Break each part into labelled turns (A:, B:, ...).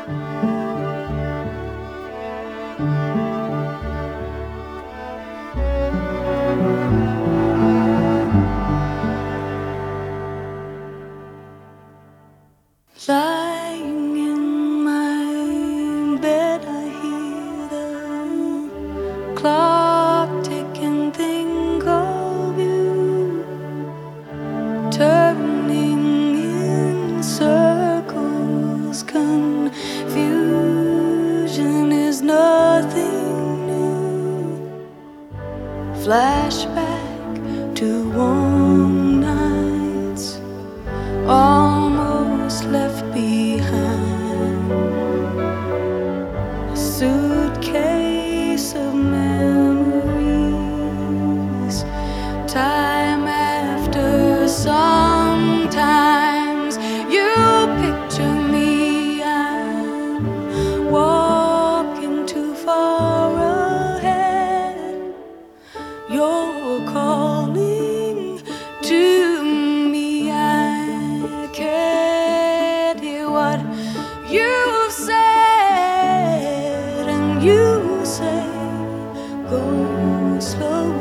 A: Lying in my bed, I hear the clock tick and think of you, turning in circles. Confusion is nothing new. Flashback to warm nights, almost left behind. A suitcase of memories, time after sometimes you picture me. I'm walking too far ahead. You're calling to me. I can't hear what you've said, and you say, go slow.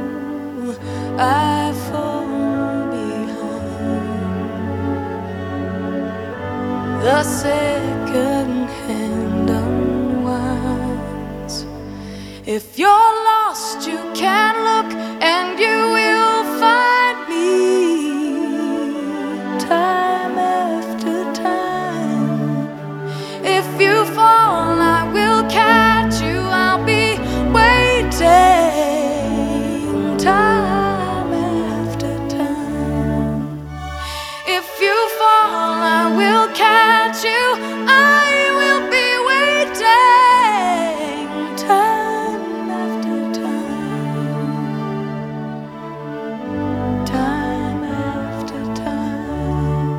A: I fall behind. The second hand unwinds. If you're lost, you can look and you will find me. Time after time. If you fall, I will catch you. I'll be waiting. Time after time. If you fall, I will catch you. I will be waiting. Time after time. Time after time.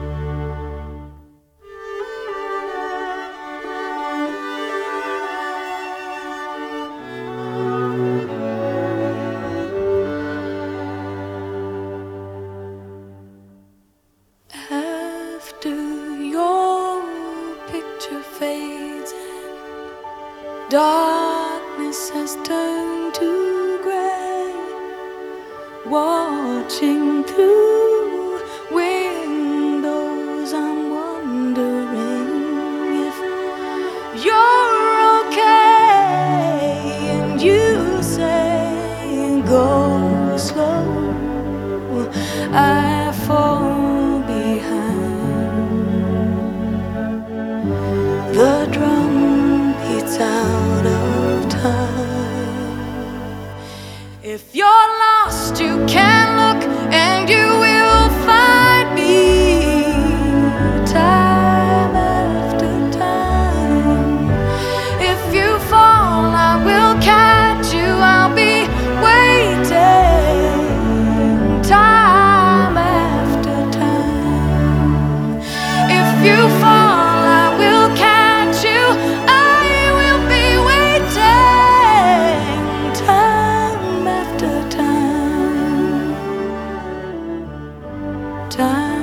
A: After your picture fades and darkness has turned to gray, watching through windows, I'm wondering if you're okay. And you say, go slow. I fall behind. The drum beats out of time. If you're lost, you can look and you will find me. Time after time. If you fall, I will catch you. I'll be waiting. Time after time. If you fall, I will catch you. I will be waiting. Time after time. Time